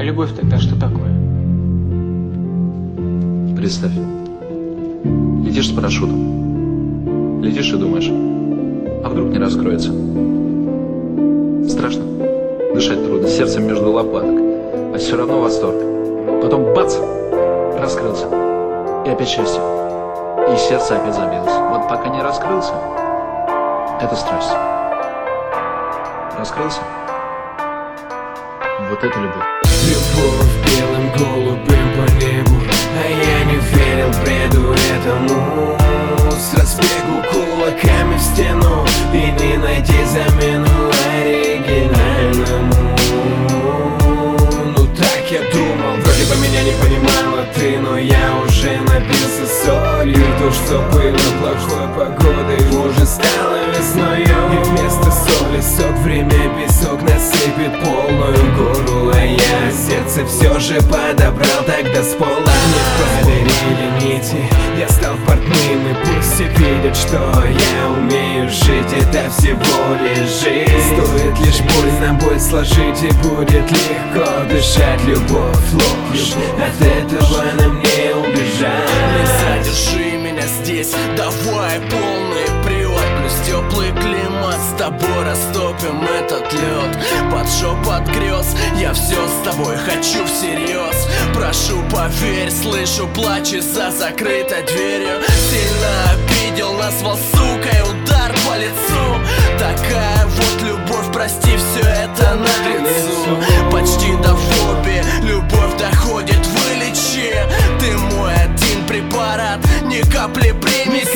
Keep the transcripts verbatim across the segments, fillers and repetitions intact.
любовь тогда что такое? Представь, летишь с парашютом, летишь и думаешь, а вдруг не раскроется? Страшно, дышать трудно, сердце между лопаток, а все равно восторг. Потом бац, раскрылся, и опять счастье, и сердце опять забилось. Вот пока не раскрылся, это страсть. Раскрылся, вот это любовь. Любовь белым голубым по небу, а я не верил бреду этому. С разбегу кулаками в стену, и не найти замену оригинальному. Ну так я думал, вроде бы меня не понимала ты, но я уже напился солью. То, что было плохой погодой, уже стало весною. И вместо соли сок, время песок насыпет полную гору, а я сердце все же подобрал тогда с пола. Мне проверили нити, я стал портным, и пусть все видят, что я умею жить. Это всего лишь жизнь, стоит лишь больно боль сложить, и будет легко дышать. Любовь, ложь, от этого нам не убежать. Не задержи меня здесь, давай полный привод. Плюс теплый климат, с тобой растопим этот лед. Под шепот грез, я все с тобой хочу всерьез. Прошу, поверь, слышу плачи за закрытой дверью. Сильно обидел, назвал сукой, удар по лицу. Такая вот любовь, прости, все это на лицу. Почти до фобии, любовь доходит, вылечи. Ты мой один препарат, ни капли примеси.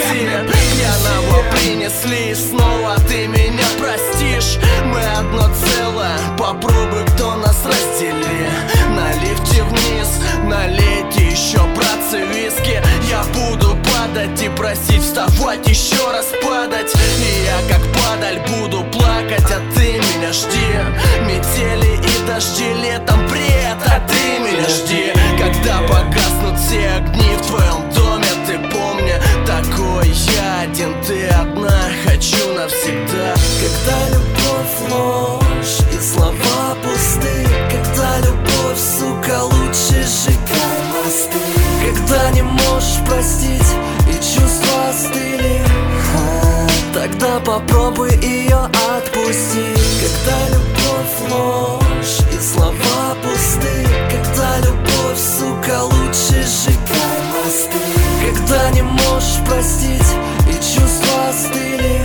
Пьяного принесли, и снова ты меня простишь. Мы одно целое, попробуй, кто нас раздели. На лифте вниз, налейте еще, братцы, виски. Я буду падать и просить вставать, еще раз падать. И я как падаль буду плакать, а ты меня жди. Метели и дожди летом, бред, а ты меня жди. Когда погаснут все огни в твоем доме, ты помни, такой я один, ты одна, хочу навсегда. Когда любовь ложь и слова пусты, когда любовь, сука, лучше сжигай мосты. Когда не можешь простить и чувства остыли, а, тогда попробуй ее отпустить. Когда любовь ложь и слова пусты, когда любовь, сука, лучше сжигай мосты. Когда не можешь простить и чувства остыли,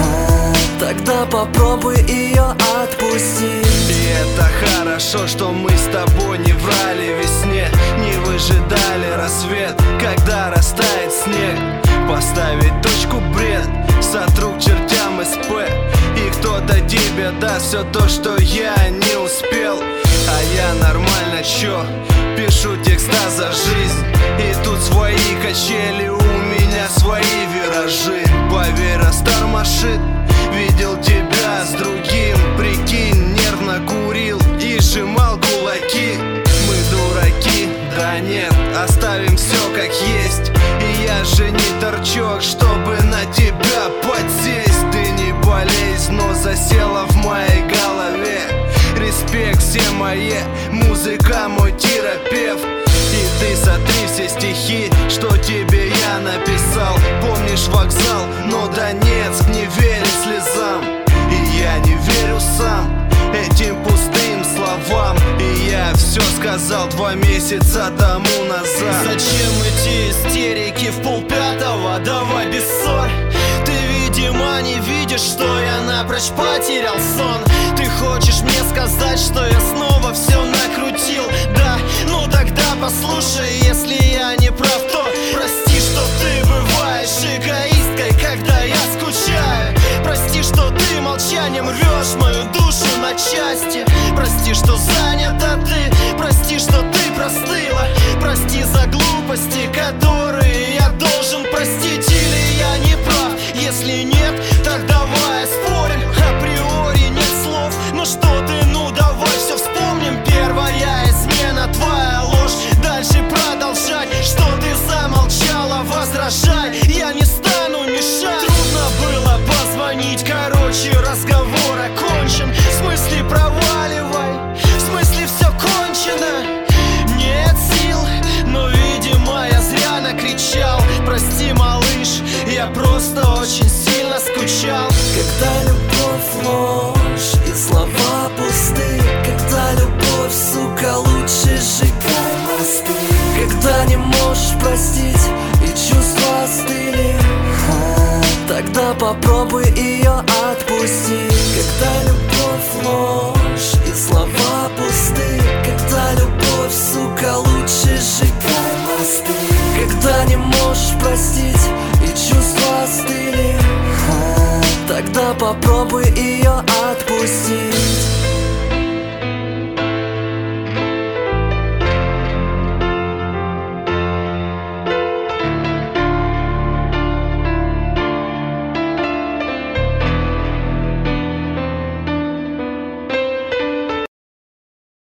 а, тогда попробуй ее отпустить. И это хорошо, что мы с тобой не врали весне, не выжидали рассвет, когда растает снег. Поставить точку бред, сотру к чертям СП, и кто-то тебе даст все то, что я не успел. А я нормально, чё, пишу текста за жизнь, и тут свои качели, у меня свои виражи. Поверь, растормошит, видел тебя с другим, прикинь, нервно курил и сжимал кулаки. Мы дураки, да нет, оставим все как есть. И я же не торчок, чтобы на тебя подсесть. Ты не болезнь, но засела в моей голове. Респект все мои, музыка мой терапевт. И ты сотри все стихи, что тебе я написал. Помнишь вокзал, но Донецк, не верь слезам. И я не верю сам этим пустым словам. И я все сказал два месяца тому назад. Зачем эти истерики в полпятого? Давай без ссор. Ты, видимо, не видишь, что я напрочь потерял сон. Ты хочешь мне сказать, что я снова все накрутил? Да, ну тогда послушай, если я не прав, то прости, что ты бываешь эгоисткой, когда я скучаю. Прости, что ты молчанием рвешь мою душу на части. Прости, что занята ты, прости, что ты простыла. Прости за глупости, которые я должен простить. Или я не прав, если нет, так давай спорим. Априори нет слов, ну что ты, ну давай все вспомним. Первая измена, твоя ложь, дальше продолжать. Что ты замолчала, возражай, я не стану мешать. Трудно было позвонить, короче, разговор окончен. В смысле проваливай, в смысле все кончено. ложь и слова пусты. Когда любовь, сука, лучше сжигай мосты. Когда не можешь простить и чувства остыли, а, тогда попробуй ее отпустить. Когда любовь, ложь и слова пусты. Когда любовь, сука, лучше сжигай мосты. Когда не можешь простить и чувства остыли, а, тогда попробуй ее отпустить.